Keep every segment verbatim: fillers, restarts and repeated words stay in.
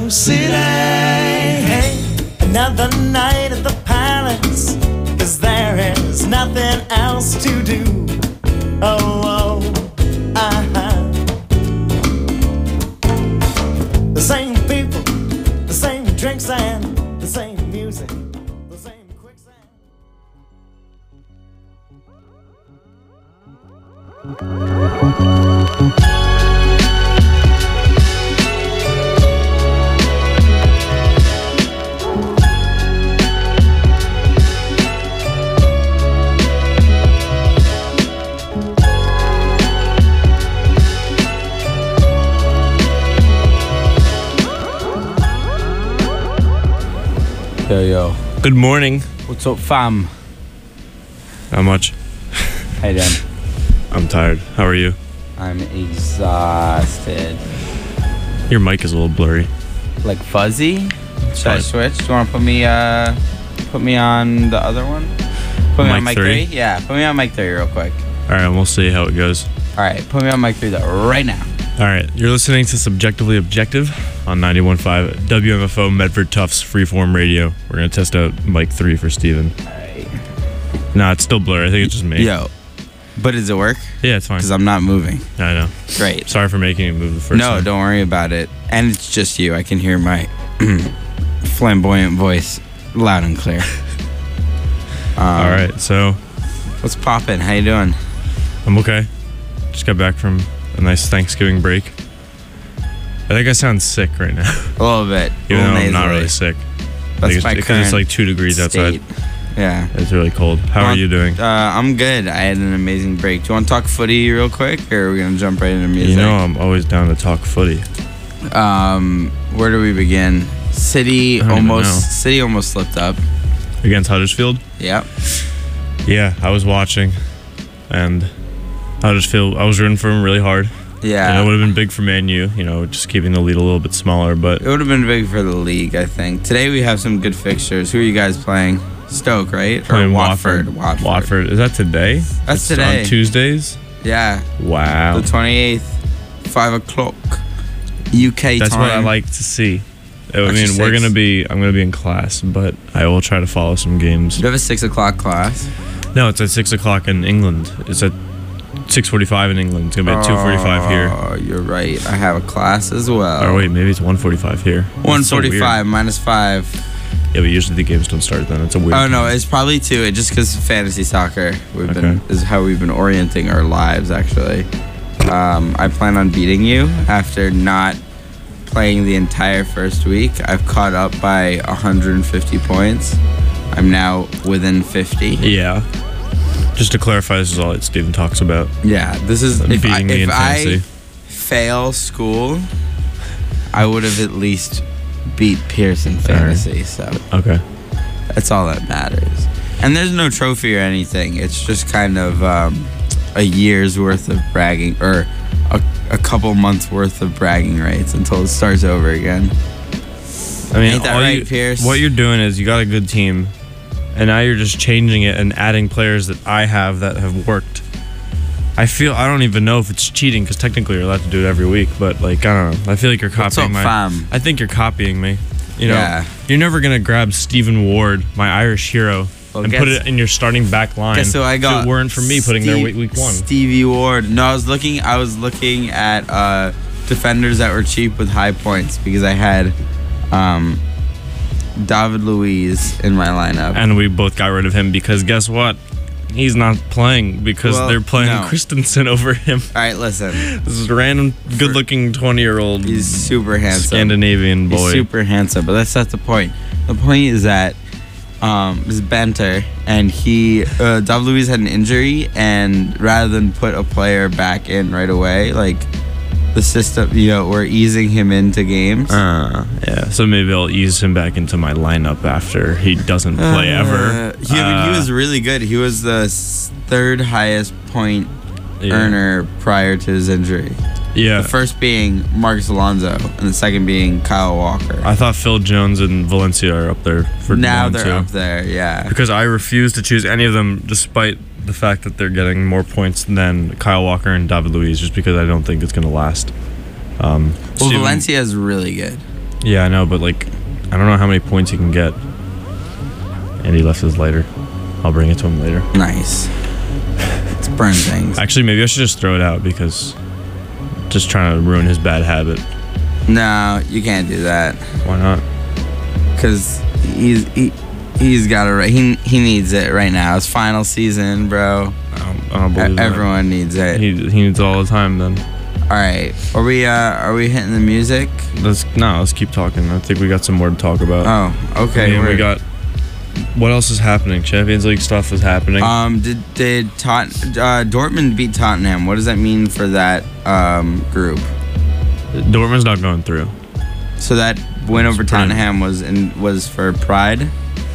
City. Hey, another night at the Palace, 'cause there is nothing else to do. Oh, oh, uh-huh. The same people, the same drinks and the same music, the same quicksand. Yo, yo. Good morning. What's up, fam? How much? Hey, Dan. I'm tired. How are you? I'm exhausted. Your mic is a little blurry. Like fuzzy? Should I Fine. switch? Do you want to put me, uh, put me on the other one? Put me Mic on mic three? three? Yeah, put me on mic three real quick. All right, we'll see how it goes. All right, put me on mic three though, right now. All right, you're listening to Subjectively Objective on ninety-one point five W M F O Medford Tufts Freeform Radio. We're going to test out mic three for Steven. All right. Nah, it's still blurry. I think it's just me. Yo, but does it work? Yeah, it's fine. Because I'm not moving. I know. Great. Sorry for making it move the first No, time. don't worry about it. And it's just you. I can hear my flamboyant voice loud and clear. Um, All right, so What's poppin'? How you doing? I'm okay. Just got back from a nice Thanksgiving break. I think I sound sick right now, A little bit. even though a little I'm not nasally. really sick. That's Like, my it's, because it's current like two degrees outside. state. Yeah. It's really cold. How are Want- you doing? Uh, I'm good. I had an amazing break. Do you want to talk footy real quick, or are we gonna jump right into music? You know, I'm always down to talk footy. um, where do we begin? City I don't even know. almost. City almost slipped up. Against Huddersfield? Yep. Yeah, I was watching, and Huddersfield, I was rooting for him really hard. Yeah. And it would have been big for Man U, you know, just keeping the lead a little bit smaller, but It would have been big for the league, I think. Today we have some good fixtures. Who are you guys playing? Stoke, right? playing or Watford. Watford. Watford. Is that today? That's It's today. On Tuesdays? Yeah. Wow. The twenty-eighth, five o'clock, U K That's time. what I like to see. I Actually, mean, we're six. gonna be. I'm gonna be in class, but I will try to follow some games. You have a six o'clock class. No, it's at six o'clock in England. It's at six forty-five in England. It's gonna be at two forty-five here. Oh, you're right. I have a class as well. Or wait, maybe it's one forty-five here. one It's so weird. forty-five minus five. Yeah, but usually the games don't start then. It's a weird. Oh no, time. it's probably two. It just because fantasy soccer. We've been Okay. is how we've been orienting our lives. Actually, um, I plan on beating you after not playing the entire first week. I've caught up by one hundred fifty points. I'm now within fifty. Yeah. Just to clarify, this is all that Steven talks about. Yeah, this is if, I, Beating me in if I fantasy. fail school, I would have at least beat Pearson fantasy. So Okay. that's all that matters. And there's no trophy or anything. It's just kind of um, a year's worth of bragging, or a, a couple months worth of bragging rights until it starts over again. I mean, Ain't that all right, you- Pierce? what you're doing is you got a good team, and now you're just changing it and adding players that I have that have worked. I feel I don't even know if it's cheating because technically you're allowed to do it every week, but like I don't know. I feel like you're What's copying up, my. fam? I think you're copying me. You know, Yeah. you're never gonna grab Stephen Ward, my Irish hero, Well, and guess- put it in your starting back line. Guess who I got? If it weren't for me putting their Steve- week, week one. Stevie Ward. No, I was looking. I was looking at uh, defenders that were cheap with high points because I had um, David Luiz in my lineup. And we both got rid of him because guess what? He's not playing because Well, they're playing no. Christensen over him. All right, listen. This is a random, good-looking twenty-year-old He's super handsome. Scandinavian boy. He's super handsome, but that's not the point. The point is that um, this is Banter, and he uh, David Luiz had an injury, and rather than put a player back in right away, like the system, you know, we're easing him into games. Uh, yeah. So maybe I'll ease him back into my lineup after he doesn't play Uh, ever. He, I mean, he Uh, was really good. He was the s- third highest point yeah. earner prior to his injury. Yeah. The first being Marcus Alonso, and the second being Kyle Walker. I thought Phil Jones and Valencia are up there for now one, they're too. up there, yeah. Because I refuse to choose any of them despite the fact that they're getting more points than Kyle Walker and David Luiz, just because I don't think it's going to last. Um, Well, Steven- Valencia is really good. Yeah, I know, but like, I don't know how many points he can get. And he left his lighter. I'll bring it to him later. Nice. Let's burn things. Actually, maybe I should just throw it out because just trying to ruin his bad habit. No, you can't do that. Why not? Because he's he, he's got it right. He he needs it right now. It's final season, bro. I don't, I don't believe E- that. Everyone needs it. He he needs it all the time. Then All right. Are we uh are we hitting the music? let's no, let's keep talking. I think we got some more to talk about. Oh, okay. I mean, we we're- got. What else is happening? Champions League stuff is happening. Um, did did Tot- uh, Dortmund beat Tottenham? What does that mean for that um group? Dortmund's not going through. So that win It's over pretty- Tottenham was in was for pride.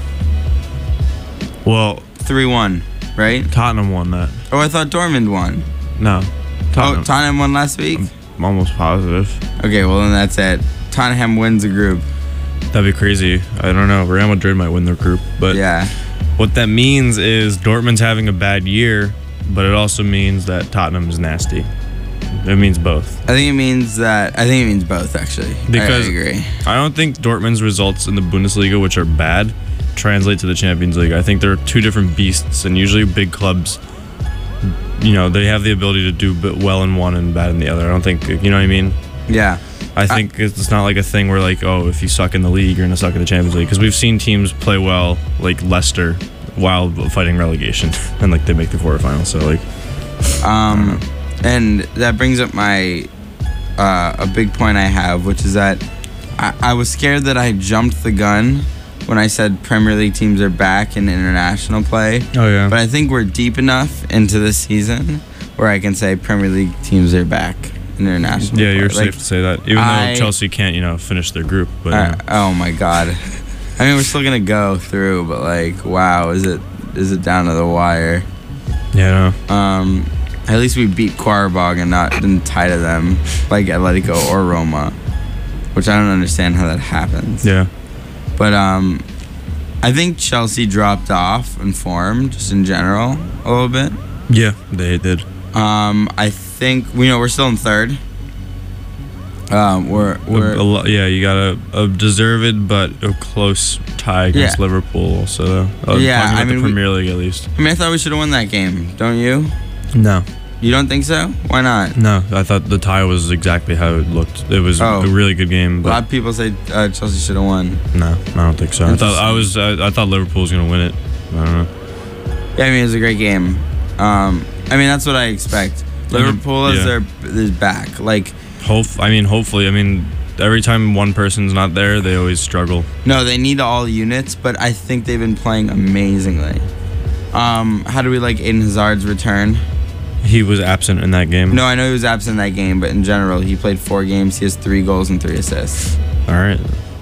Well, three one, right? Tottenham won that. Oh, I thought Dortmund won. No, Oh, Tottenham. Tottenham won last week. I'm almost positive. Okay, well then that's it. Tottenham wins the group. That'd be crazy. I don't know. Real Madrid might win their group, but Yeah. what that means is Dortmund's having a bad year, but it also means that Tottenham is nasty. It means both. I think it means that. I think it means both actually. Because- I, I agree. I don't think Dortmund's results in the Bundesliga, which are bad, translate to the Champions League. I think they're two different beasts, and usually big clubs, you know, they have the ability to do bit well in one and bad in the other. I don't think, you know what I mean? Yeah. I think it's not like a thing where like, oh, if you suck in the league, you're gonna suck in the Champions League. Because we've seen teams play well, like Leicester, while fighting relegation, and like they make the quarterfinals. So like, Um, and that brings up my uh, a big point I have, which is that I, I was scared that I jumped the gun when I said Premier League teams are back in international play. oh yeah, But I think we're deep enough into this season where I can say Premier League teams are back in international yeah, play. you're Like, safe to say that. Even I- though Chelsea can't, you know, finish their group, but uh, you know. oh my god. I mean, we're still gonna go through, but like, wow, is it is it down to the wire? yeah, no. Um, at least we beat Qarabag and not didn't tie to them like Atletico or Roma, which I don't understand how that happens. yeah. But um, I think Chelsea dropped off in form just in general a little bit. Yeah, they did. Um, I think we know we're still in third. Um, we're we're A, a lo- yeah, you got a, a deserved but a close tie against Yeah. Liverpool. Also, uh, Yeah, talking about I mean, the we- Premier League at least. I mean, I thought we should have won that game. Don't you? No, You don't think so? Why not? no, I thought the tie was exactly how it looked. It was Oh. a really good game, A but lot of people say uh, Chelsea should have won. no, I don't think so. I thought I was. Interesting. I, I thought Liverpool was gonna win it. I don't know. Yeah, I mean, it was a great game. Um, I mean, that's what I expect. Liverpool is Yeah. their is back. Like, Hope. I mean, hopefully. I mean, every time one person's not there, they always struggle. no, they need all units, but I think they've been playing amazingly. Um, how do we like Aiden Hazard's return? He was absent in that game. No, I know he was absent in that game, but in general, he played four games. He has three goals and three assists. All right.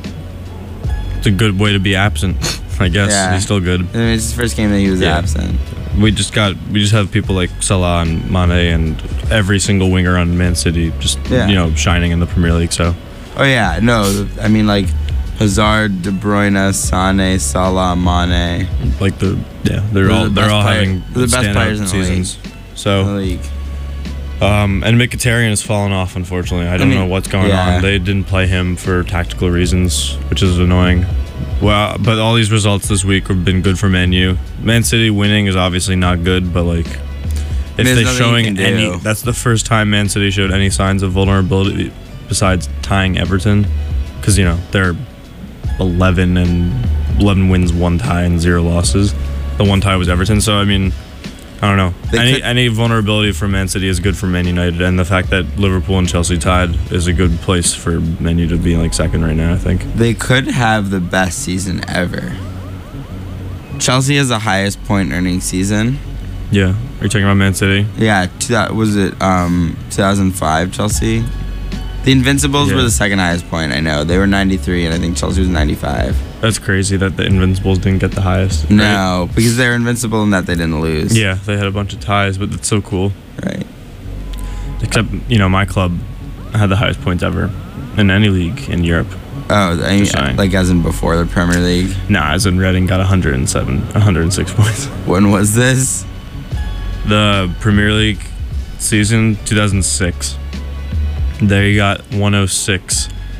It's a good way to be absent, I guess. Yeah. He's still good. I mean, it's his first game that he was Yeah. absent. We just got we just have people like Salah and Mane and every single winger on Man City just Yeah. you know shining in the Premier League. So Oh yeah, no, I mean like Hazard, De Bruyne, Sane, Salah, Mane. like the yeah they're They're all the they're best all player- having they're the best standout players in the league. seasons. in the So league. um and Mkhitaryan has fallen off unfortunately. I don't mean, know what's going yeah. on. They didn't play him for tactical reasons, which is annoying. Well, but all these results this week have been good for Man U. Man City winning is obviously not good, but like if There's they're nothing you showing can do. any, that's the first time Man City showed any signs of vulnerability besides tying Everton, because you know they're eleven and eleven wins, one tie, and zero losses. The one tie was Everton, so I mean, I don't know. They Any could- any vulnerability for Man City is good for Man United, and the fact that Liverpool and Chelsea tied is a good place for Man U to be like second right now. I think. They could have the best season ever. Chelsea has the highest point earning season. Yeah. Are you talking about Man City? Yeah, two, that was it. Um, two thousand five Chelsea. The Invincibles Yeah. were the second highest point. I know they were ninety-three, and I think Chelsea was ninety-five. That's crazy that the Invincibles didn't get the highest. right? No, because they're invincible in that they didn't lose. Yeah, they had a bunch of ties, but that's so cool. Right. Except, you know, my club had the highest points ever in any league in Europe. Oh, I mean, Just saying. like as in before the Premier League. Nah, as in Reading got one hundred seven, one hundred six points. When was this? The Premier League season two thousand six. They got one oh six,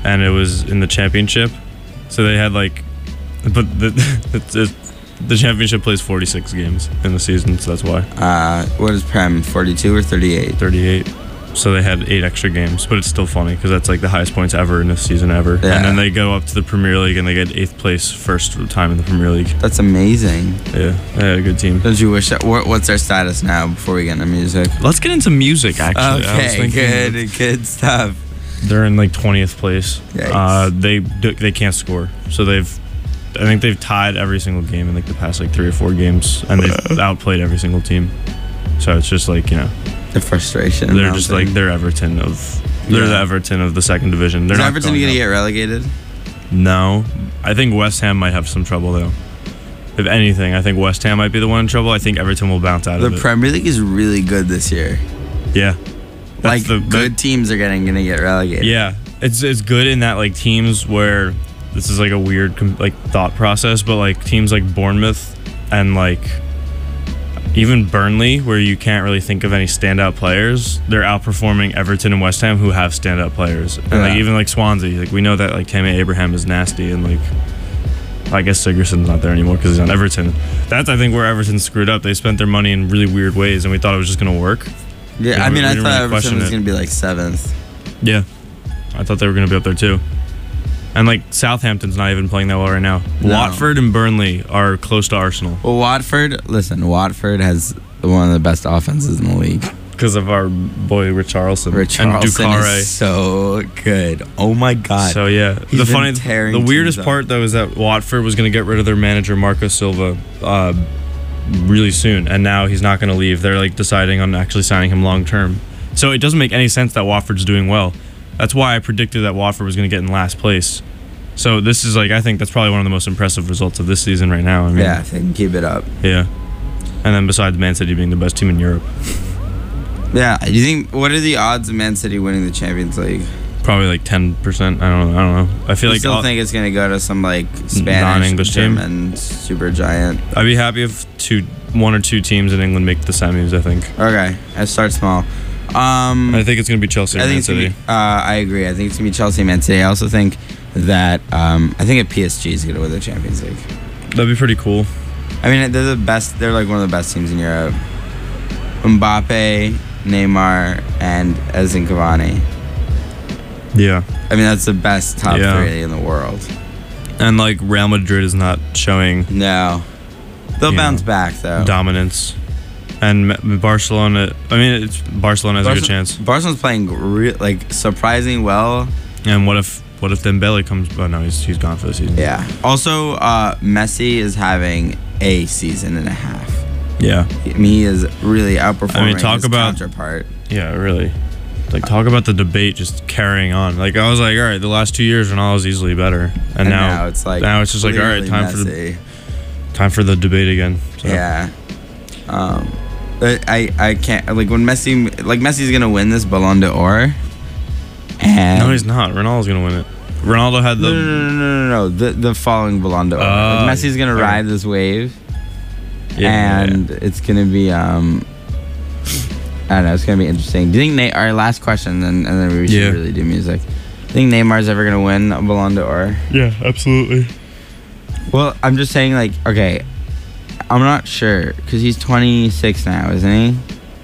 and it was in the championship. So they had like, but the it's, it's, the championship plays forty-six games in the season, so that's why. Uh, what is Prem? forty-two or thirty-eight? thirty-eight. So they had eight extra games, but it's still funny because that's like the highest points ever in a season ever. Yeah. And then they go up to the Premier League and they get eighth place first time in the Premier League. That's amazing. Yeah, they had a good team. Don't you wish that? What, what's their status now before we get into music? Let's get into music, actually. I was Okay, thinking good, good stuff. They're in like twentieth place. Yikes. Uh, they do- they can't score, so they've. I think they've tied every single game in like the past like three or four games, and they've outplayed every single team. So it's just like, you know, The frustration. they're just like they're Everton of they're Yeah. the Everton of the second division. They're Is not Everton going gonna up. get relegated? No, I think West Ham might have some trouble though. If anything, I think West Ham might be the one in trouble. I think Everton will bounce out The of it. Premier League is really good this year. Yeah, That's Like the- good teams are getting gonna get relegated. yeah. It's it's good in that like teams where this is like a weird com- like thought process, but like teams like Bournemouth and like even Burnley, where you can't really think of any standout players, they're outperforming Everton and West Ham, who have standout players. And like Yeah. even like Swansea, like we know that like Tammy Abraham is nasty, and like I guess Sigurdsson's not there anymore because he's on Everton. That's I think where Everton screwed up. They spent their money in really weird ways, and we thought it was just gonna work. Yeah, Yeah, I we- mean, we I didn't thought really Everton question was it. gonna be like seventh. Yeah, I thought they were gonna be up there too. And like Southampton's not even playing that well right now. No. Watford and Burnley are close to Arsenal Well, Watford, listen, Watford has one of the best offenses in the league. because of our boy Richarlison Rich and Charlson Ducare. is so good. Oh my god. So yeah, He's the been funny, tearing the weirdest teams up. part though is that Watford was going to get rid of their manager Marco Silva uh, really soon, and now he's not going to leave. They're like deciding on actually signing him long term. So it doesn't make any sense that Watford's doing well. That's why I predicted that Watford was going to get in last place. So this is like I think that's probably one of the most impressive results of this season right now. I mean, yeah, if they can keep it up. yeah. And then besides Man City being the best team in Europe, Yeah, do you think? What are the odds of Man City winning the Champions League? probably like ten percent. I don't know. I don't know. I feel I like still all- think it's gonna go to some like Spanish, Non-English team? German, super giant. I'd be happy if two, one or two teams in England make the semis. I think. Okay, I start small. Um, I think it's gonna be Chelsea or I think Man it's gonna City. be, uh, I agree. I think it's gonna be Chelsea, Man City. I also think that um, I think a P S G is gonna win the Champions League. That'd be pretty cool. I mean, they're the best. They're like one of the best teams in Europe. Mbappe, Neymar, and Edinson Cavani. Yeah. I mean, that's the best top Yeah. three in the world. And like Real Madrid is not showing No, they'll You bounce know, back though. dominance, and M- Barcelona. I mean, it's Barcelona has a good Barca- chance. Barcelona's playing re- like surprising well. And what if what if Dembele comes? Oh no, he's he's gone for the season. Yeah. Also, uh, Messi is having a season and a half. Yeah. I mean, he is really outperforming I mean, talk his about- counterpart. Yeah. Really. Like talk about the debate just carrying on. Like I was like, all right, the last two years Ronaldo's easily better, and, And now, now it's like now it's just like, all right, clearly time for the Messi. time for the debate again. So. Yeah. Um, but I I can't like when Messi like Messi's gonna win this Ballon d'Or. And No, he's not. Ronaldo's gonna win it. Ronaldo had the. no, no, no, no, no, no, the the following Ballon d'Or. Oh, like Messi's gonna okay. ride this wave, Yeah, and it's gonna be um. I don't know. It's gonna be interesting. Do you think Nate? Our last question, and, and then we should Yeah. really do music. Do you think Neymar's ever gonna win a Ballon d'Or? yeah, absolutely. Well, I'm just saying, like, okay, I'm not sure because he's twenty-six now, isn't he?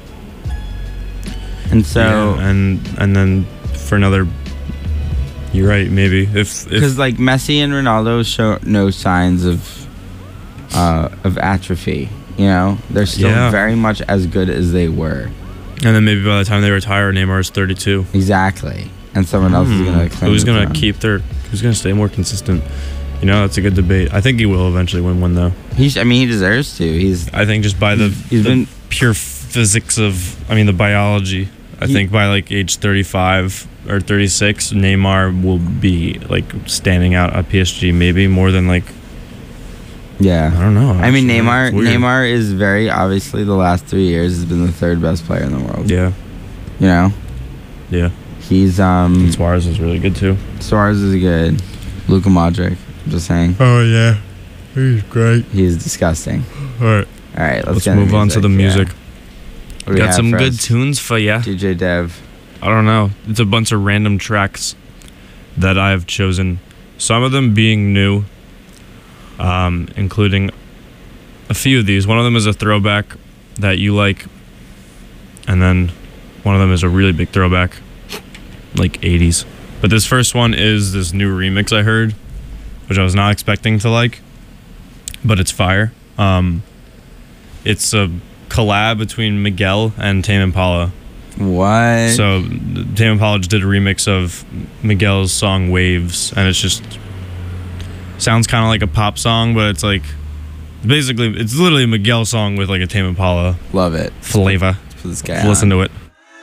And so, Yeah, and and then for another. You're right. Maybe if because if like Messi and Ronaldo show no signs of uh, of atrophy. You know, they're still Yeah. very much as good as they were. and then maybe by the time they retire, Neymar is thirty-two. Exactly, and someone else is gonna. Hmm. claim Who's the gonna throne. keep their? Who's gonna stay more consistent? You know, that's a good debate. I think he will eventually win one though. He, sh- I mean, he deserves to. He's I think just by the, He's the been- pure physics of, I mean, the biology. I He- think by like age thirty-five or thirty-six, Neymar will be like standing out at P S G maybe more than like I yeah. don't know. I mean, actually. Neymar. It's weird. Neymar is very obviously the last three years has been the third best player in the world. Yeah, You know, yeah. he's um. And Suarez is really good too. Suarez is good. Luka Modric. I'm just saying. Oh yeah, he's great. He's disgusting. All right, All right, let's, let's get into move on to the music. Yeah. What do we Got have some for good us? tunes for ya. D J Dev. I don't know. It's a bunch of random tracks. that I've chosen. Some of them being new, um, including a few of these. One of them is a throwback that you like, and then one of them is a really big throwback, like eighties. But this first one is this new remix I heard, which I was not expecting to like, but it's fire. Um, it's a collab between Miguel and Tame Impala. What? So Tame Impala just did a remix of Miguel's song Waves, and it's just sounds kind of like a pop song, but it's like basically it's literally a Miguel song with like a Tame Impala Love it. flavor. Let's put this guy Listen on. to it.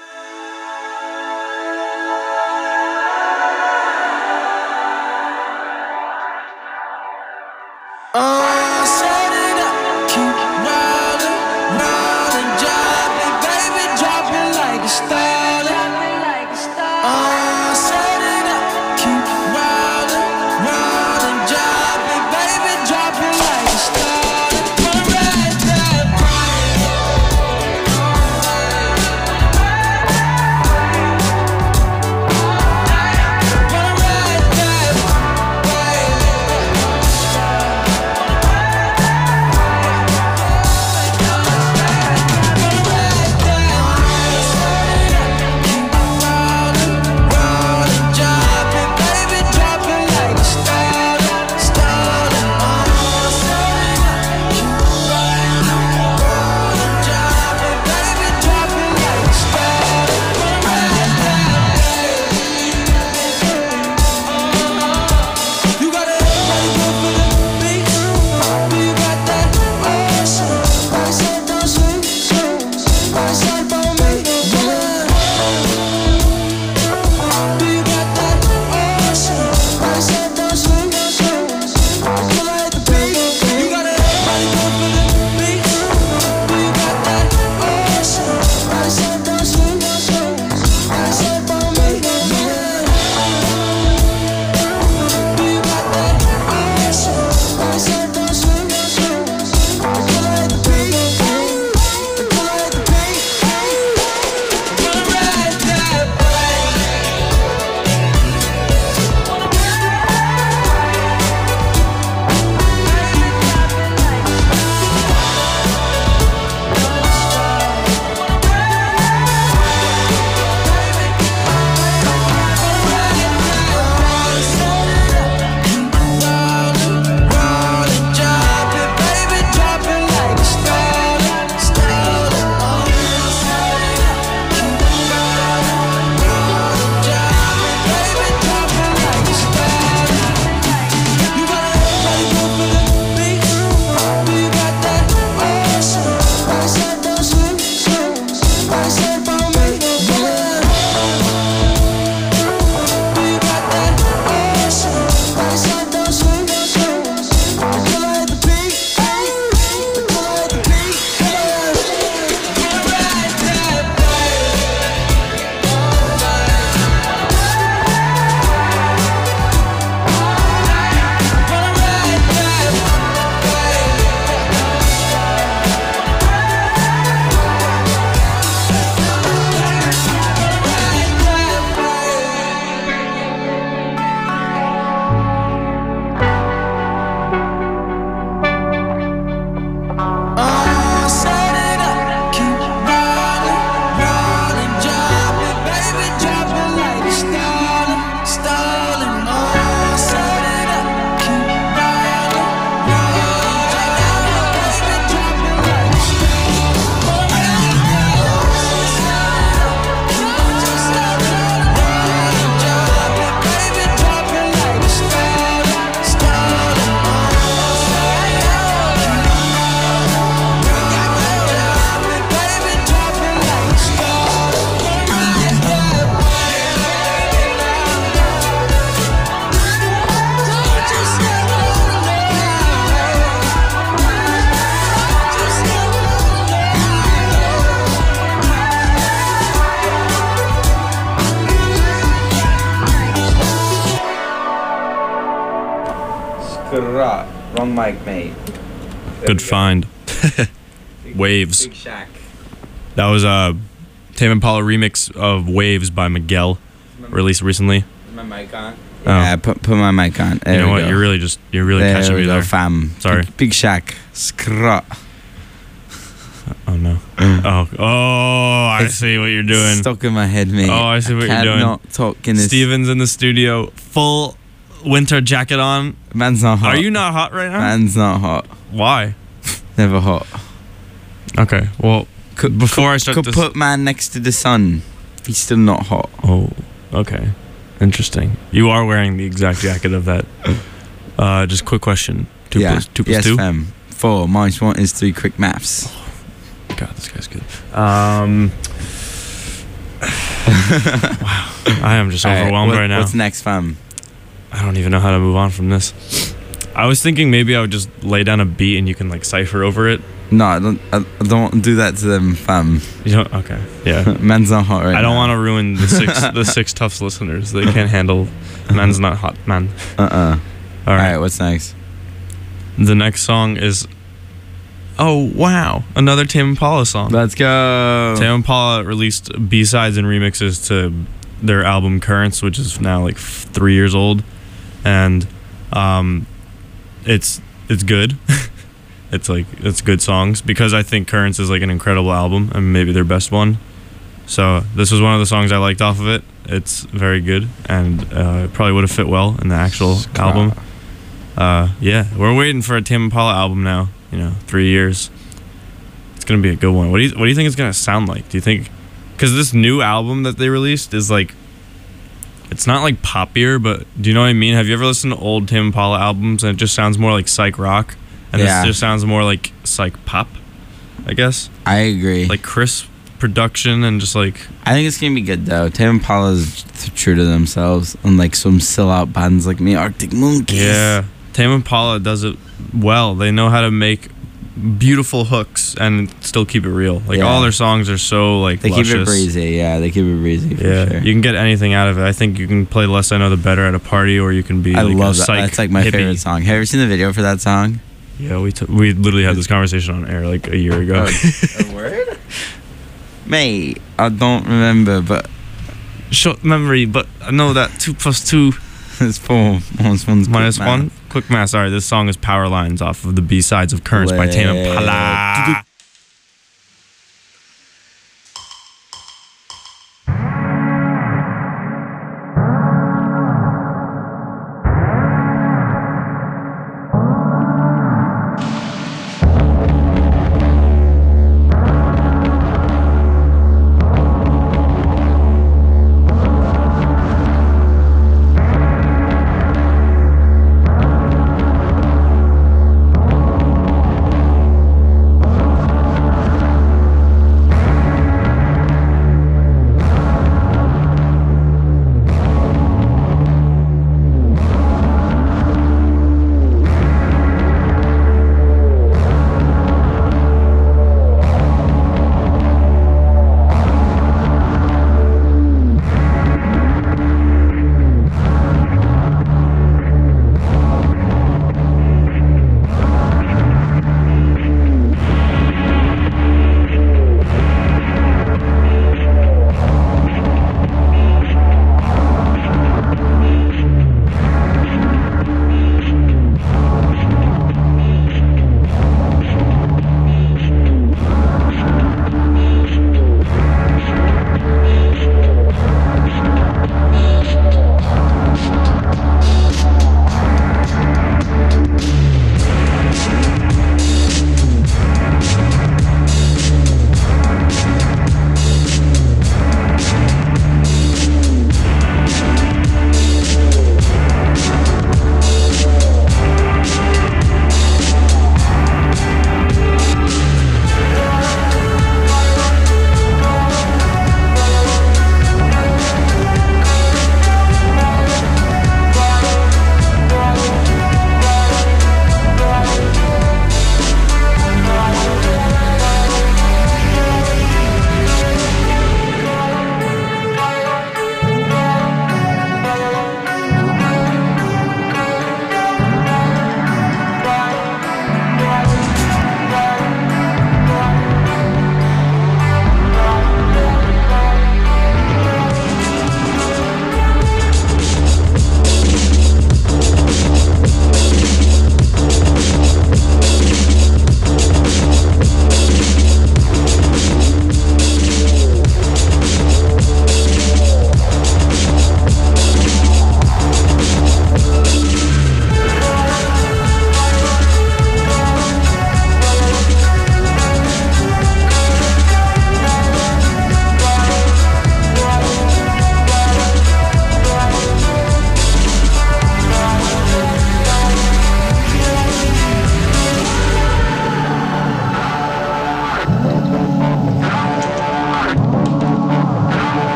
Oh, set it up, keep rolling, rolling, drop it, baby, drop it like a starter. Oh, set it up, keep rolling, rolling, drop it, baby, drop it like a starter. Wanna ride that wanna ride that Wrong mic, mate. Good find. Waves. Big Shack. That was a Tame Impala remix of Waves by Miguel, released recently. My mic on. Oh. Yeah, put put my mic on. There You know we what? go. You're really just you're really there catching we me go, there. fam. Sorry. Big, Big Shack. Scrot. Oh no. Oh oh! I It's see what you're doing. Stuck in my head, mate. Oh, I see what you're Can't doing. not talk in this. Steven's in the studio, full winter jacket on. Man's not hot. Are you not hot right now? Man's not hot. Why? Never hot. Okay. Well, Could, before could, I start could this. put man next to the sun. He's still not hot. Oh, okay. Interesting. You are wearing the exact jacket of that. Uh, just quick question. Two yeah. plus two plus yes, two. fam. Four minus one is three. Quick maths. God, this guy's good. Um. Wow. I am just Alright, overwhelmed what- right now. What's next, fam? I don't even know how to move on from this. I was thinking maybe I would just lay down a beat and you can like cipher over it. No, I don't. I, I don't do that to them, fam. You don't. Okay. Yeah. Man's not hot right I don't now. want to ruin the six the six Tufts listeners. They can't handle man's not hot man. Uh uh All All right. right. What's next? The next song is. Oh wow! Another Tame Impala song. Let's go. Tame Impala released B-sides and remixes to their album Currents, which is now like f- three years old, and um, it's it's good. It's like it's good songs because I think Currents is like an incredible album and maybe their best one. So this was one of the songs I liked off of it. It's very good and uh, it probably would have fit well in the actual album. Uh, yeah, we're waiting for a Tame Impala album now. You know, three years. It's gonna be a good one. What do you What do you think it's gonna sound like? Do you think? Because this new album that they released is like, it's not like poppier, but do you know what I mean? Have you ever listened to old Tame Impala albums and it just sounds more like psych rock, and Yeah. this just sounds more like psych pop, I guess. I agree. Like crisp production and just like I think it's gonna be good though. Tame Impala's th- true to themselves, unlike some sellout bands like me, Arctic Monkeys. yeah. Tame Impala does it well. They know how to make beautiful hooks and still keep it real. Like Yeah. all their songs are so like They luscious. keep it breezy. Yeah, they keep it breezy for Yeah, sure. you can get anything out of it. I think you can play The Less I Know the Better at a party, or you can be I like love a that. psych That's like my hippie. favorite song. Have you ever seen the video for that song? Yeah, we t- we literally had this conversation on air like a year ago. A word? Mate, I don't remember, but Short memory, but I know that two plus two it's four. Minus one's minus quick one. math. Quick math. Sorry, this song is Power Lines off of the B-sides of Currents by Tame Impala.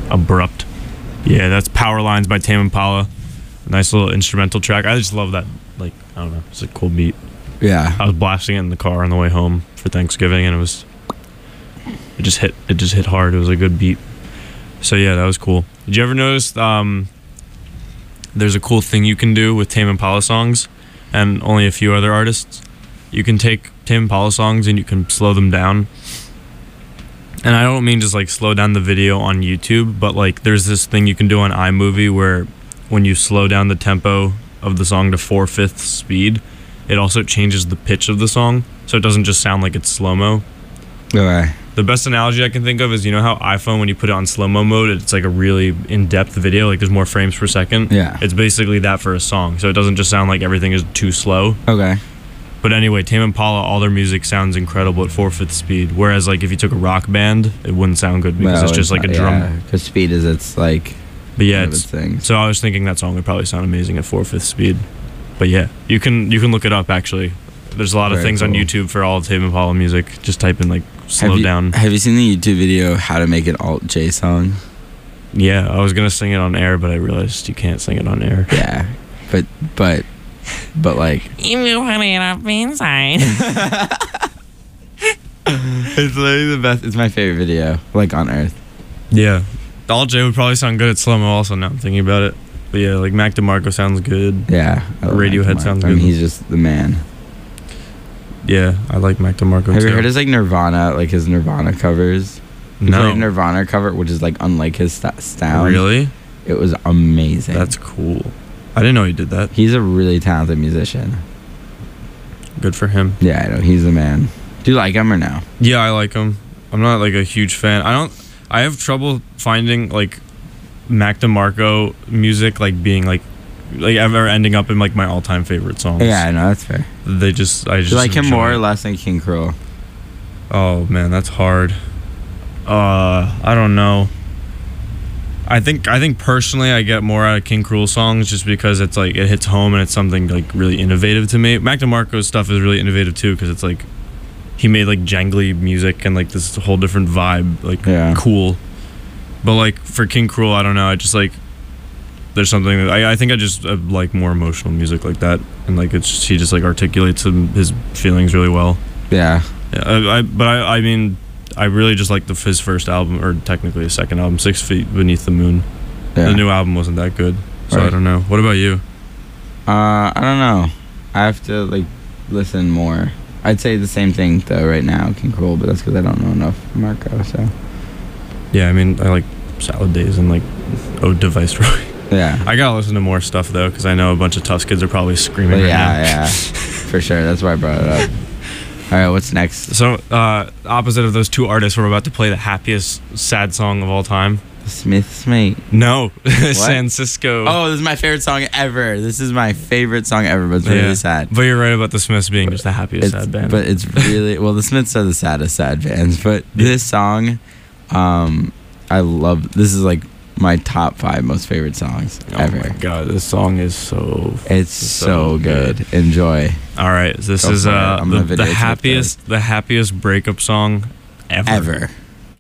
abrupt. Yeah, that's Power Lines by Tame Impala. Nice little instrumental track. I just love that. Like, I don't know, it's a cool beat. Yeah. I was blasting it in the car on the way home for Thanksgiving, and it was, it just hit, it just hit hard. It was a good beat. So yeah, that was cool. Did you ever notice? Um, there's a cool thing you can do with Tame Impala songs, and only a few other artists. You can take Tame Impala songs and you can slow them down. And I don't mean just like slow down the video on YouTube, but like there's this thing you can do on iMovie where when you slow down the tempo of the song to four-fifths speed, it also changes the pitch of the song, so it doesn't just sound like it's slow-mo. Okay. The best analogy I can think of is, you know how iPhone, when you put it on slow-mo mode, it's like a really in-depth video, like there's more frames per second? Yeah. It's basically that for a song, so it doesn't just sound like everything is too slow. Okay. But anyway, Tame Impala, all their music sounds incredible at four-fifths speed, whereas like if you took a rock band, it wouldn't sound good because Well, it's just like a drum. Yeah, because speed is its like. But yeah, one of it's, its things. so I was thinking that song would probably sound amazing at four-fifths speed. But yeah, you can you can look it up actually. There's a lot of Very things on cool. YouTube for all of Tame Impala music. Just type in like slow have you, down. Have you seen the YouTube video how to make an alt J song? Yeah, I was gonna sing it on air, but I realized you can't sing it on air. Yeah, but but but like You put it up inside. it's literally the best. It's my favorite video, like on earth. Yeah, Alt J would probably sound good at slow mo. Also, now I'm thinking about it. But yeah, like Mac DeMarco sounds good. Yeah, I love Radiohead Mac DeMarco. sounds I mean, good. he's just the man. Yeah, I like Mac DeMarco Have too. you heard his like Nirvana, like his Nirvana covers? He No, played a Nirvana cover, which is like unlike his st- style. really? It was amazing. That's cool. I didn't know he did that. He's a really talented musician. Good for him. Yeah, I know. He's the man. Do you like him or no? Yeah, I like him. I'm not like a huge fan. I don't. I have trouble finding like Mac DeMarco music like being like like ever ending up in like my all-time favorite songs. Yeah, I know. That's fair. They just I Do just you like him enjoy more it. or less than King Cruel? Oh man, that's hard. Uh, I don't know. I think I think personally I get more out of King Cruel songs just because it's like it hits home and it's something like really innovative to me. Mac DeMarco's stuff is really innovative too because it's like he made like jangly music and like this whole different vibe, like Yeah. cool. But like for King Cruel, I don't know. I just like there's something that I, I think I just uh, like more emotional music like that, and like it's just, he just like articulates him, his feelings really well. Yeah. Yeah, I, I, but I, I mean, I really just like the his first album, or technically his second album, Six Feet Beneath the Moon. Yeah. The new album wasn't that good, so I Right. don't know. What about you? Uh, I don't know. I have to like listen more. I'd say the same thing though right now, King Cruel, but that's because I don't know enough Marco. So Yeah, I mean, I like Salad Days and like Ode to Viceroy. yeah. I gotta listen to more stuff though, because I know a bunch of Tufts kids are probably screaming But right yeah, now. yeah, for sure. That's why I brought it up. All right, what's next? So, uh, opposite of those two artists, we're about to play the happiest sad song of all time. Smith Smith. No, San Cisco. Oh, this is my favorite song ever. This is my favorite song ever, but it's really Yeah. sad. But you're right about the Smiths being just the happiest It's- sad band. But it's really well. The Smiths are the saddest sad bands. But this song, um, I love. This is like my top five most favorite songs oh ever. my god, this song is so. It's so so, good. Enjoy. All right, this Go is for it. uh I'm the, gonna the videotape happiest the happiest breakup song ever. Ever.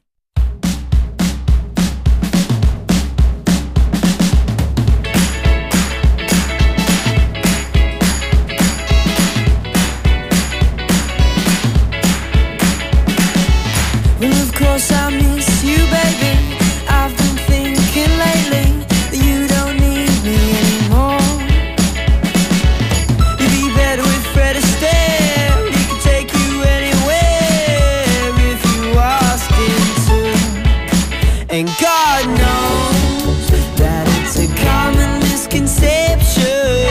Well, of course I miss you, baby. I've been thinking lately that you don't need me anymore. You'd be better with Fred Astaire. He could take you anywhere if you asked him to. And God knows that it's a common misconception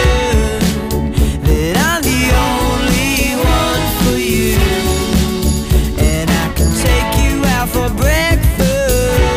that I'm the only one for you. And I can take you out for breakfast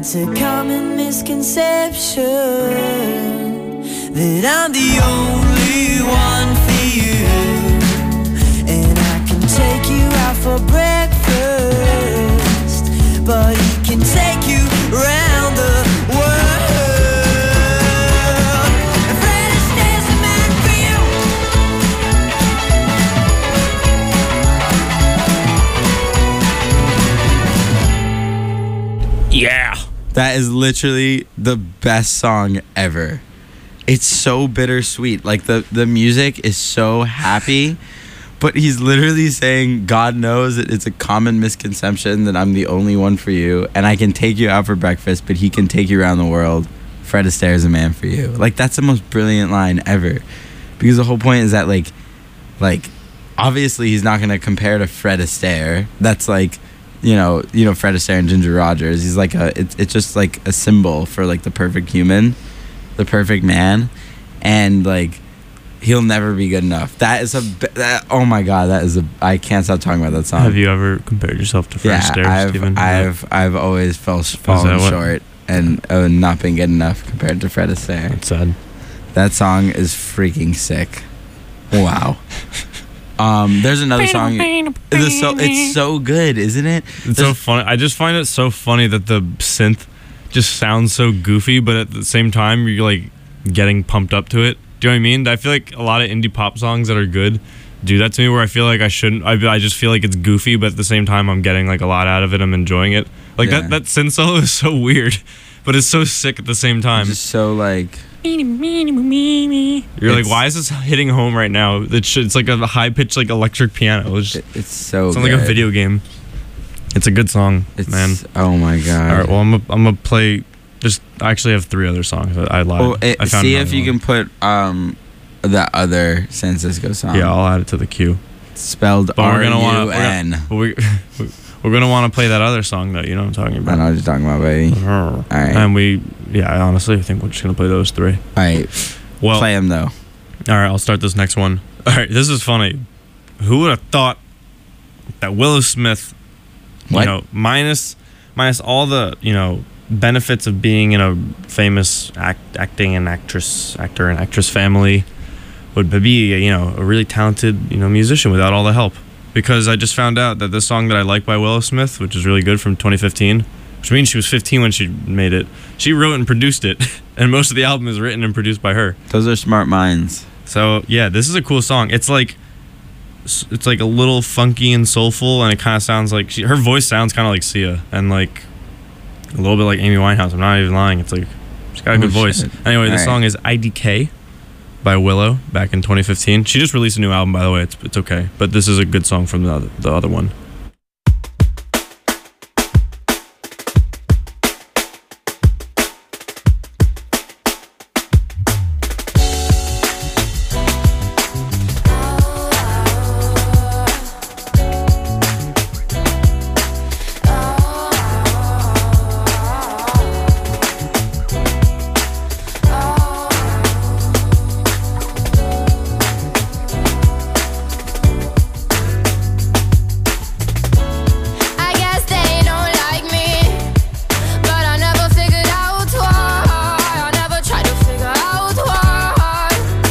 It's a common misconception that I'm the only one for you, and I can take you out for breakfast, but he can take you around the world. Fred Astaire's the man for you. Yeah. That is literally the best song ever. It's so bittersweet. Like the, the music is so happy, but he's literally saying, God knows that it's a common misconception that I'm the only one for you, and I can take you out for breakfast, but he can take you around the world. Fred Astaire is a man for you. Like, that's the most brilliant line ever. Because the whole point is that, like, like obviously he's not going to compare to Fred Astaire. That's like, you know, you know Fred Astaire and Ginger Rogers. He's like a, it's it's just like a symbol for like the perfect human, the perfect man, and like he'll never be good enough. That is a, that, oh my God, that is a, I can't stop talking about that song. Have you ever compared yourself to Fred yeah, Astaire, I've, Steven? I've I've always fell, fallen what- short and uh, not been good enough compared to Fred Astaire. That's sad. That song is freaking sick. Wow. Um, there's another song. It's so, it's so good, isn't it? It's so funny. I just find it so funny that the synth just sounds so goofy, but at the same time, you're like getting pumped up to it. Do you know what I mean? I feel like a lot of indie pop songs that are good do that to me, where I feel like I shouldn't. I, I just feel like it's goofy, but at the same time, I'm getting like a lot out of it. I'm enjoying it. Like Yeah. that that synth solo is so weird, but it's so sick at the same time. Just so like. You're like, It's- why is this hitting home right now? It's, it's like a high pitched like electric piano. It's, just, It, it's so. it's like a good. video game. It's a good song, It's, man. Oh my God. All right, well, I'm gonna I'm gonna play. Just I actually have three other songs. I, I lied. Well, it, I found see another if you one. can put um that other San Francisco song. Yeah, I'll add it to the queue. Spelled But we're R gonna want U to. N. We we're gonna want to play that other song though. You know what I'm talking I about. know what you're talking about, baby. All right. And we, yeah, I honestly think we're just gonna play those three. All right. Well, Play them though. all right, I'll start this next one. All right, this is funny. Who would have thought that Willow Smith, What? you know, minus minus all the you know benefits of being in a famous act, acting and actress actor and actress family, would be you know a really talented you know musician without all the help. Because I just found out that this song that I like by Willow Smith, which is really good, from twenty fifteen, which means she was fifteen when she made it, she wrote and produced it, and most of the album is written and produced by her. Those are smart minds. So yeah, this is a cool song. It's like it's like a little funky and soulful, and it kind of sounds like she, her voice sounds kind of like Sia, and like a little bit like Amy Winehouse. I'm not even lying. It's like she's got a Oh, good voice. shit. Anyway, this All right. song is I D K by Willow back in twenty fifteen. She just released a new album, by the way. It's it's okay, but this is a good song from the other, the other one. I guess they don't like me, but I never figured out why. I never tried to figure out why.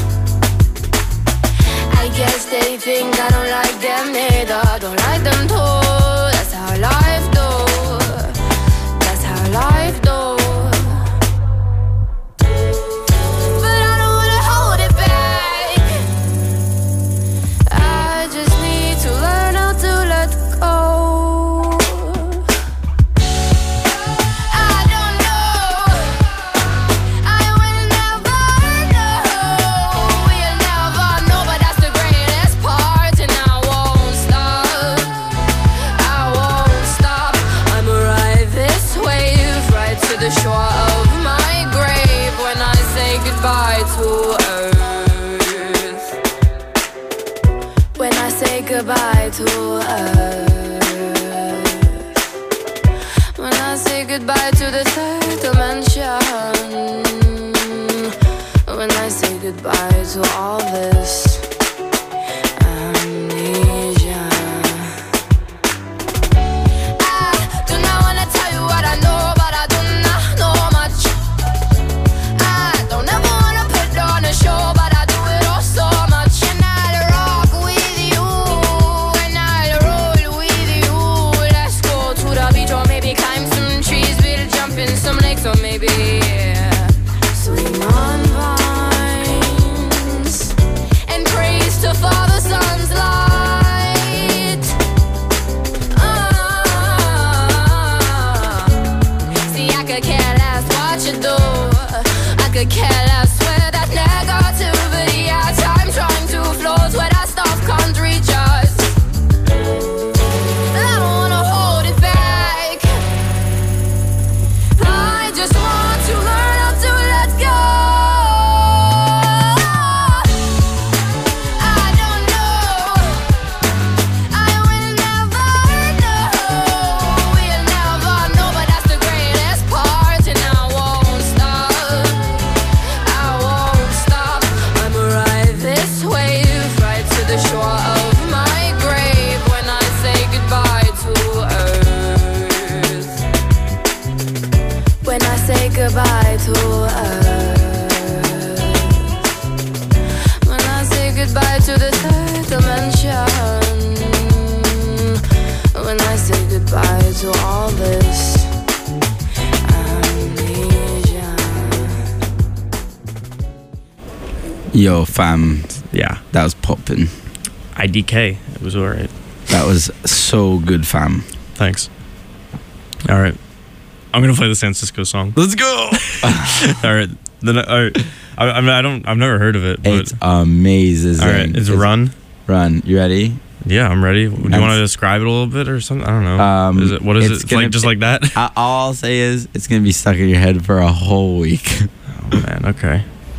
I guess they think I don't like them neither, don't like them too. That's how life do. That's how life do. But I don't wanna hold it back. I just need to learn how to let go. I don't know. I will never know. We'll never know, but that's the greatest part, and I won't stop. I won't stop. I'ma ride this wave right to the shore of my grave when I say goodbye to Earth. When I say goodbye to Earth. When I say goodbye to the third dimension. When I say goodbye to all this amnesia. I do not wanna tell you what I know, but I do not Yo, fam, Yeah. that was popping. I D K. It was alright. That was so good, fam. Thanks. All right. I'm gonna play the San Cisco song. Let's go. All right. Then all right. I, I, mean, I don't. I've never heard of it. But It's amazing. all right. It's Run. Run. You ready? Yeah, I'm ready. Do you That's- want to describe it a little bit or something? I don't know. Um, is it what is it's it gonna like? Just be- like that? I, all I'll say is it's gonna be stuck in your head for a whole week. Oh man. Okay.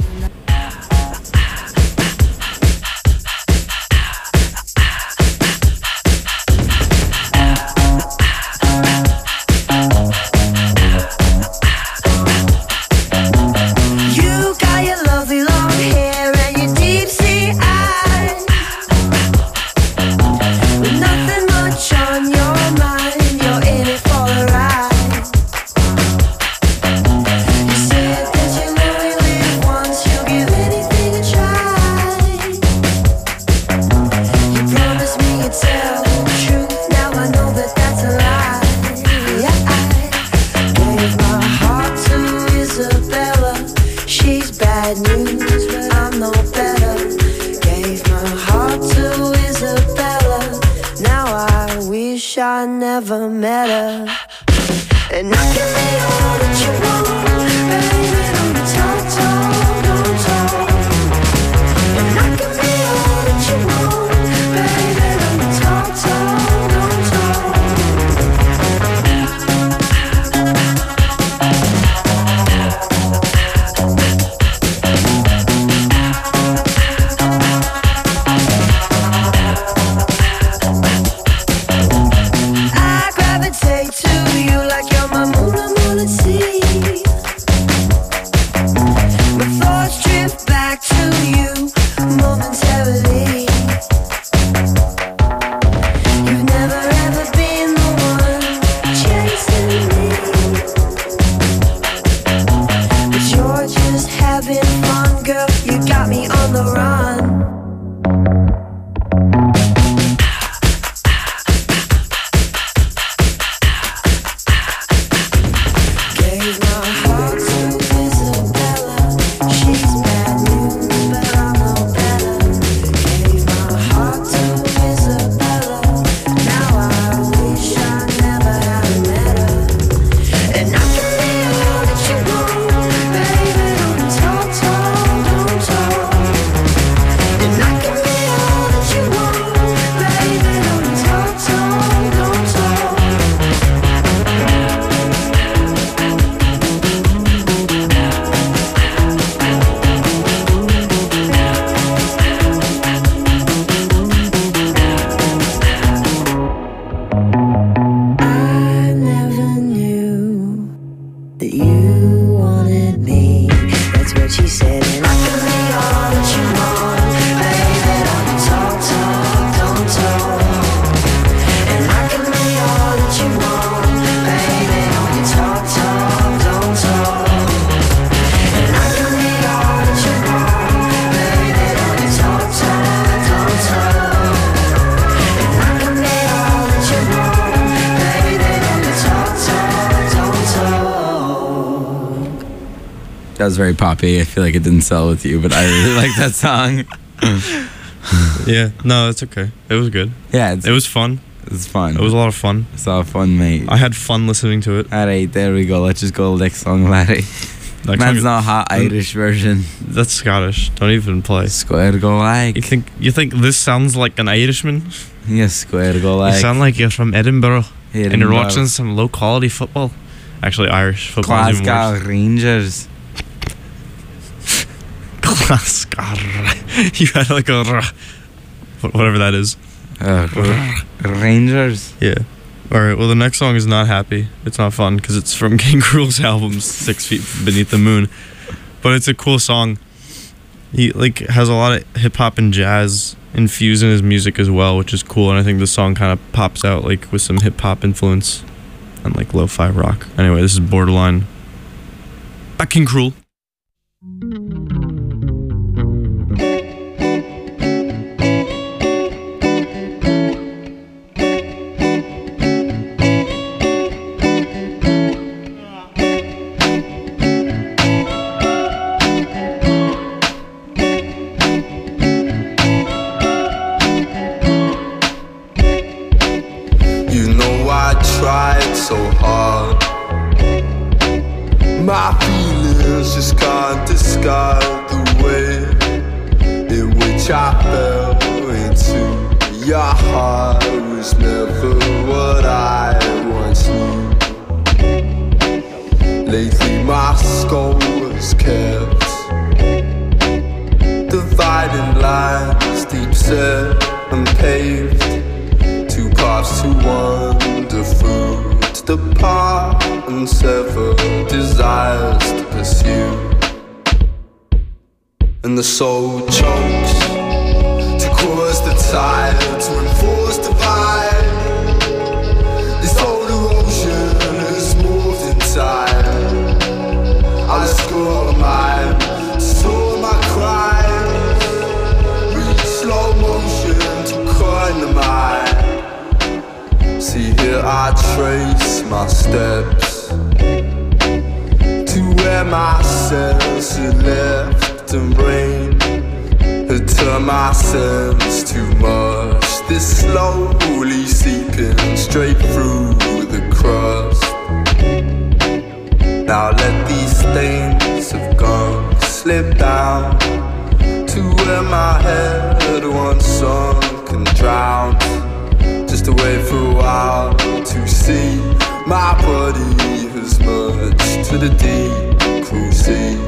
You got your lovely long hair and your deep sea eyes, with nothing much on your mind. You're in it for the ride. You said that you only live once. You'll give anything a try. You promised me you'd tell the truth. Now I know that that's a lie. Yeah, I gave my heart to Isabella. She's bad news, but I'm no better. Gave my heart to Isabella. Now I wish I never met her. And I can be all that you want, baby. Don't talk, talk, don't talk. And I can be all that you want, baby. Don't talk, talk, don't talk. I gravitate to you like you're my moon, I'm on at sea. My thoughts drift back to you momentarily. You've never ever been the one chasing me, but you're just having fun, girl. You got me on the run. Gave my heart to Isabella. She's bad news, but I'm no better. Gave my heart to Isabella. Now I wish I never had met her. And I can be all that you want, baby. Don't talk, talk, don't talk. And I can be all that you want, baby. Don't talk, talk, don't talk. I never knew that you wanted me. That's what she said. And I can be all that you want, baby. Don't talk, talk, don't talk. And I can be all that you want, baby. Don't talk, talk, don't talk. And I can be all that you want, baby. Don't talk, talk, don't talk. And I can be all that you want, baby. Don't talk, talk, don't talk. That was very poppy. I feel like it didn't sell with you, but I really like that song. Yeah. No, it's okay. It was good. Yeah, it's, It was fun. it's fun. It was a lot of fun. It's all fun, mate. I had fun listening to it. All right, there we go. Let's just go next song, Larry. Like, Man's song- not hot Irish version. That's Scottish. Don't even play. Square go You like. think you think this sounds like an Irishman? Yes, square go You like. sound like you're from Edinburgh, and you're Edinburgh. watching some low quality football. Actually, Irish football is even worse. Glasgow Rangers. Glasgow. You had like a r- wh- whatever that is. Uh, r- Rangers. Yeah. All right. Well, the next song is not happy. It's not fun because it's from King Cruel's album Six Feet Beneath the Moon, but it's a cool song. He like has a lot of hip hop and jazz infused in his music as well, which is cool. And I think the song kind of pops out like with some hip hop influence and like lo-fi rock. Anyway, this is Borderline by King Cruel. so hard. My feelings just can't describe the way in which I fell into your heart. Was never what I once knew. Lately my skull was kept dividing lines, deep set and paved. Two paths to wander through, to depart and sever desires to pursue. And the soul chokes to cause the tide to enforce divide. This whole erosion is moved inside. I just go on mine, store my cries. Reach slow motion to coin the mind. See here I trace my steps to where my sense had left and brain had turned my sense too much. This slowly seeping straight through the crust. Now let these stains of gum slip down to where my head once sunk and drowned. Just a way for a while to see my body has merged to the deep cruel sea.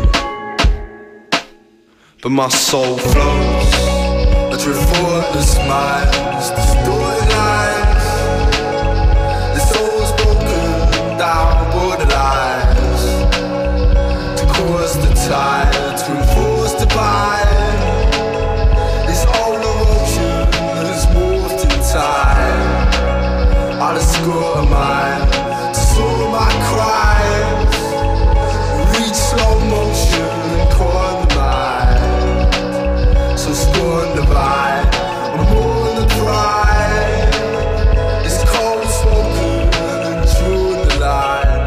But my soul floats, a effortless mind, the storylines. The soul's broken down borderlines to cause the tide to enforce the bind. This whole erosion has moved in time. I just score a mind to soar my cries. Reach slow motion and corner the mind. So scorn the vibe, I'm more than pride. It's cold spoken and true the line.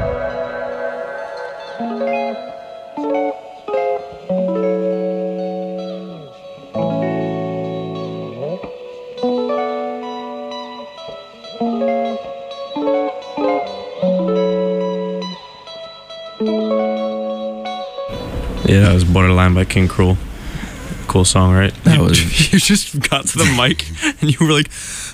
Yeah, that was Borderline by King Cruel. Cool song, right? That you, was- you just got to the mic and you were like,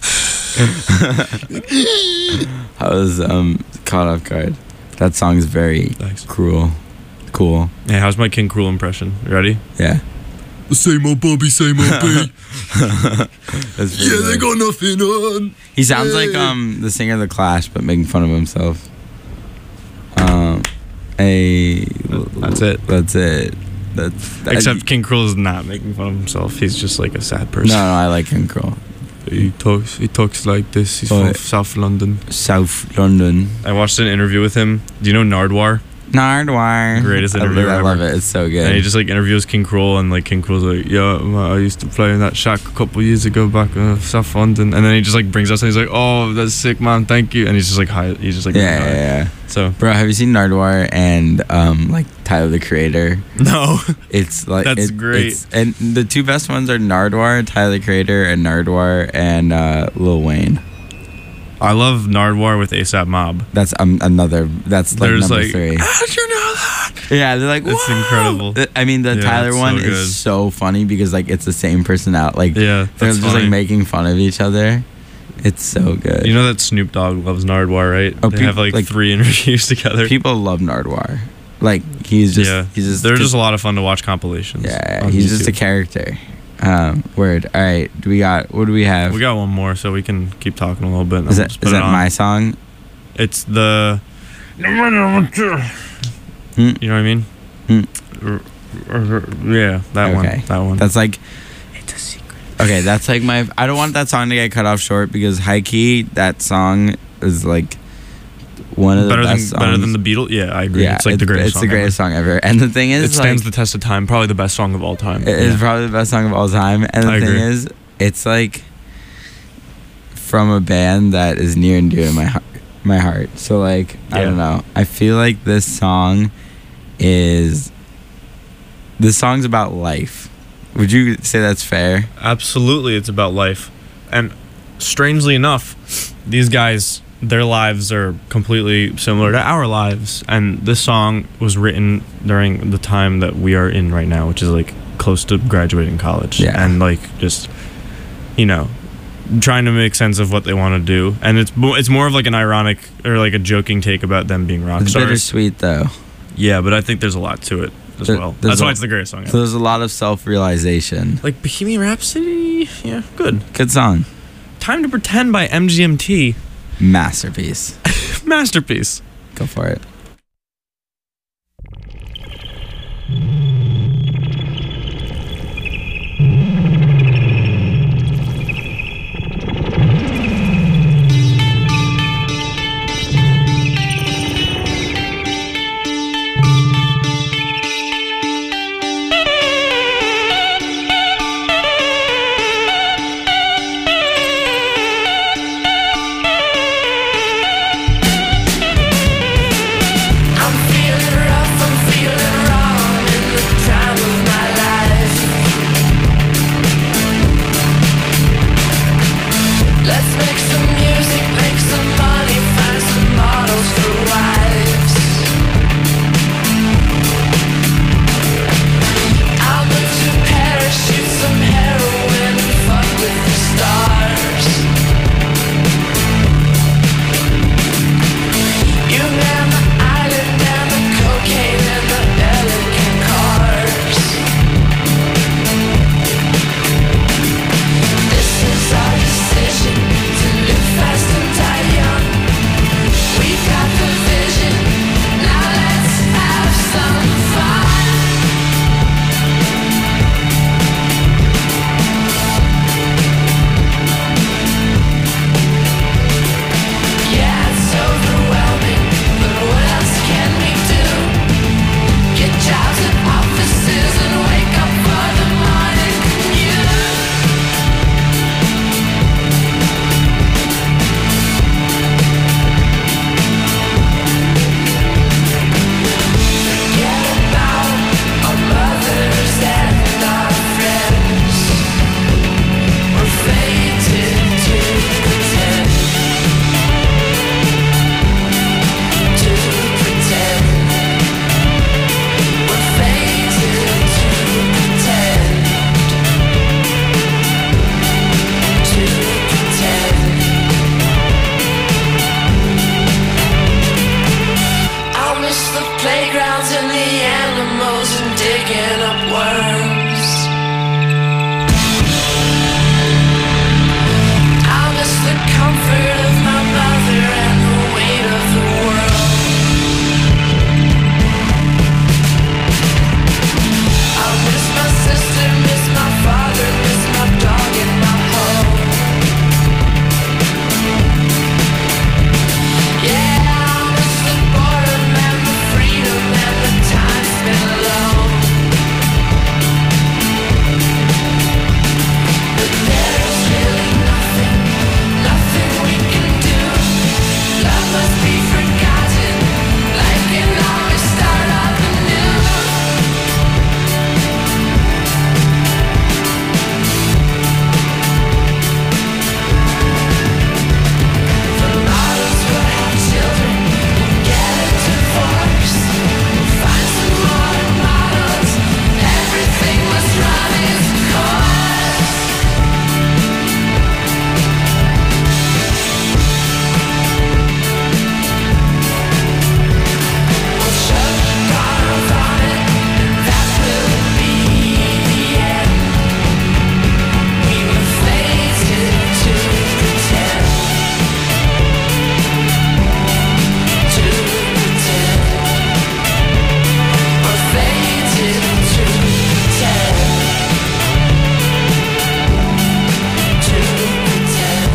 I was um caught off guard. That song's very Thanks. cruel, cool. hey, how's my King Cruel impression? You ready? Yeah. Same old Bobby, same old beat. That's pretty Yeah, they good. got nothing on. He sounds like Hey. um the singer of the Clash, but making fun of himself. Um, a That's it. That's it. That's that, Except King Cruel is not making fun of himself. He's just like a sad no, person. no, I like him. Cruel. He talks. He talks like this. He's Oh, from yeah. South London. South London. I watched an interview with him. Do you know Nardwar? Nardwar. Greatest I love- interview I ever. love it. It's so good. And he just like interviews King Cruel, and like King Cruel's like, yeah, I used to play in that shack a couple years ago back in South London, and then he just like brings us and he's like, oh, that's sick, man, thank you, and he's just like hi, he's just like yeah, hi. yeah, yeah. So Bro, have you seen Nardwar and um like Tyler the Creator? no, It's like That's it- great. it's- and the two best ones are Nardwar, Tyler the Creator, and Nardwar and uh, Lil Wayne. I love Nardwar with ASAP Mob. That's um, another. That's like There's number like, three. how'd you know that? Yeah, they're like, It's "Whoa!" incredible. Th- I mean, the Yeah, Tyler it's so one good. is so funny because like it's the same person out. Like Yeah, they're that's just funny. like making fun of each other. It's so good. You know that Snoop Dogg loves Nardwar, right? Oh, they peop- have like, like- three interviews together. People love Nardwar. Like he's just. yeah, He's just. they're just a lot of fun to watch compilations. Yeah, on he's just a YouTube. character. Um, word. All right. Do we got? What do we have? We got one more, so we can keep talking a little bit. and Is then that we'll just put is it that on. my song? It's the. Hmm. You know what I mean? Hmm. Yeah, that one. Okay. That one. That's like. It's a secret. Okay, that's like my. I don't want that song to get cut off short because high key that song is like one of the better than best songs. better than the Beatles. Yeah, I agree. Yeah, it's like the greatest. It's song the greatest song ever. And the thing Ever. is, It stands like, the test of time. Probably the best song of all time. it is Yeah. probably the best song of all time. And the I thing agree. is, it's like from a band that is near and dear to my heart. My heart. So like, I Yeah. don't know. I feel like this song is. This song's about life. Would you say that's fair? Absolutely, it's about life. And strangely enough, these guys their lives are completely similar to our lives, and this song was written during the time that we are in right now, which is like close to graduating college. Yeah. And like just, you know, trying to make sense of what they want to do, and it's mo- it's more of like an ironic or like a joking take about them being rock It's stars. bittersweet though. Yeah, but I think there's a lot to it as There- well. there's That's why a- it's the greatest song ever. There's a lot of self-realization. Like Bohemian Rhapsody, yeah, good. Good song. Time to Pretend by M G M T, Masterpiece. masterpiece. Go for it. I'm feeling rough, I'm feeling wrong in the time of my life. Let's make some music, make some money, find some models for wives. I'll move to Paris, shoot some heroin, and fuck with the stars. You man the island and the cocaine and the elegant cars. This is our decision to live fast and die young. We've got the vision, now let's have some fun. Yeah, it's overwhelming, but what else can we do? Get jobs at offices and wake up for the morning commute. Forget about our mothers and our friends. We're fated to pretend. To pretend. We're fated to pretend. To pretend. I'll miss the playgrounds and the animals and digging up worms. I'll miss the comfort of my mother and the weight of the world. I'll miss my sister, miss my father, miss my dog and my home. Yeah, I'll miss the boredom and the freedom and the time spent alone. But there's really nothing, nothing we can do. Love must be forgotten, life can always start up anew. The models will have children, we'll get a divorce. We'll find some more models, everything must run its course. We'll shut bars on it, and that will be the end. We were fated to pretend. To pretend. We're fated to pretend. To pretend.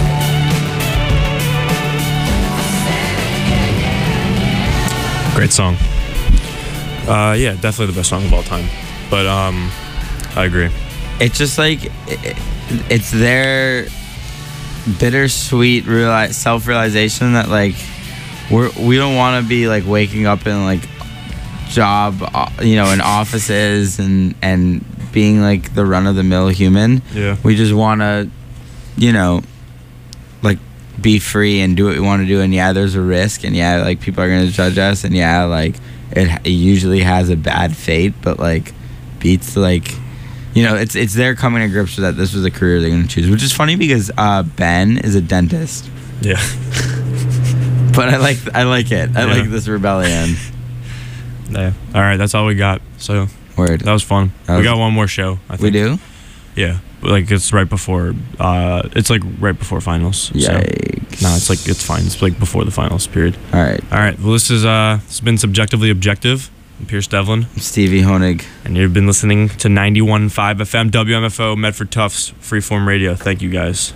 Great song. Uh, yeah, definitely the best song of all time. But um, I agree. It's just like it, it's their bittersweet reali- self-realization that like we're we don't want to be like waking up in like job uh, you know in offices and and being like the run-of-the-mill human. Yeah. We just want to you know like be free and do what we want to do, and yeah, there's a risk, and yeah, like people are gonna judge us, and yeah, like it, it usually has a bad fate, but like beats like, you know, it's it's their coming to grips with that this was a career they're gonna choose, which is funny because uh, Ben is a dentist, Yeah. but I like I like it. I Yeah. like this rebellion. Yeah. All right, that's all we got. So Word. that was fun. That we was- got one more show. I think. We do. Yeah. Like it's right before. Uh, it's like right before finals. So. Yikes. No, it's like it's fine. It's like before the finals period. All right. All right. Well, this is uh, this has been Subjectively Objective. I'm Pierce Devlin, Stevie Honig. and you've been listening to ninety-one point five F M W M F O Medford Tufts Freeform Radio. Thank you guys.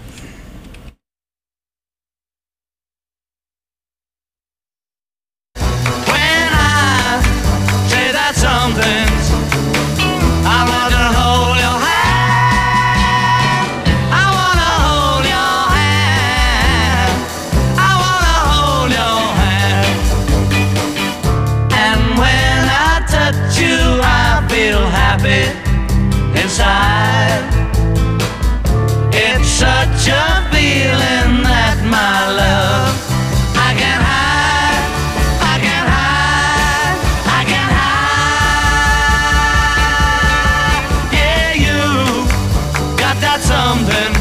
When I say that something's, I wanna hold your hand. I wanna hold your hand. I wanna hold your hand. And when I touch you, I feel happy inside. It's such a feeling that my love I can hide. I can hide, I can hide. Yeah, you got that something